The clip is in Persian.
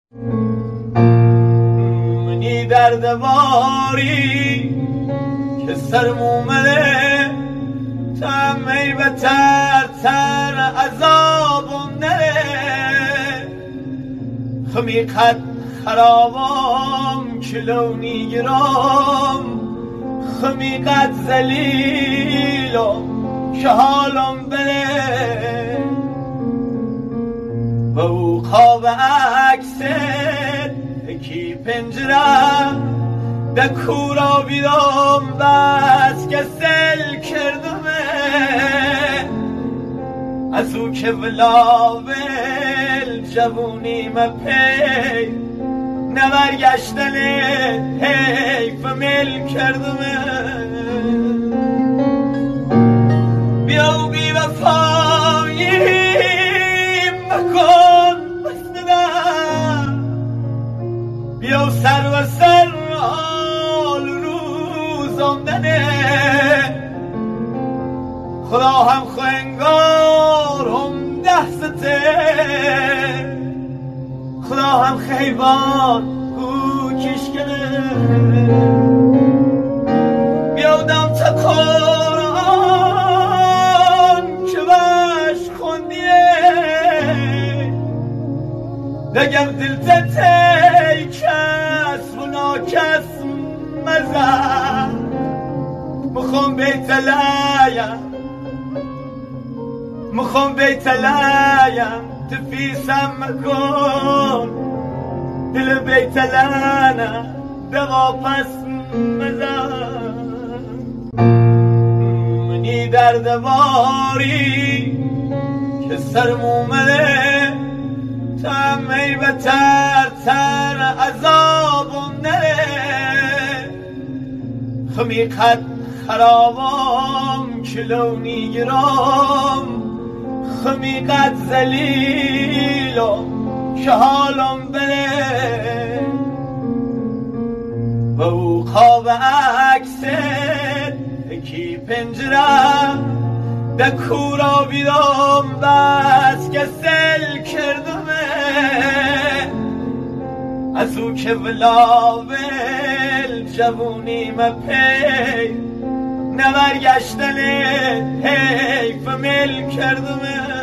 منی دردواری که سرم اومده تمی بتر عذابم نره خمیقت خرابم کلونی گرام خمیقت زلیلم که حالم بره و او خواب عکست اکی پنجره دکورا بیدم بس که سل کردمه از او که ولاول جوونی مپی نبرگشتن حیف مل کردمه بیا و بی وفایی مکن بستدم بیا و سر حال روزم دنه خدا هم خوینگار هم دسته خدا هم خیبان او کشکنه بیادم تا قرآن که بش خوندیه دگر دلت تی کس و ناکس مزن مخون بیت لایم تفیسم مکن دل بیت لانه دوا پس مزن منی دردواری که سرم اومده تمی بتر عذابم نره خمیقت خرابم کلونی گرام خمیقت زلیلم که حالم بره و او خواب عکست اکی پنجره دکورا بیدم بس که سل کردمه از او که ولاول جوونی مپی نبرگشتن حیف مل کردمه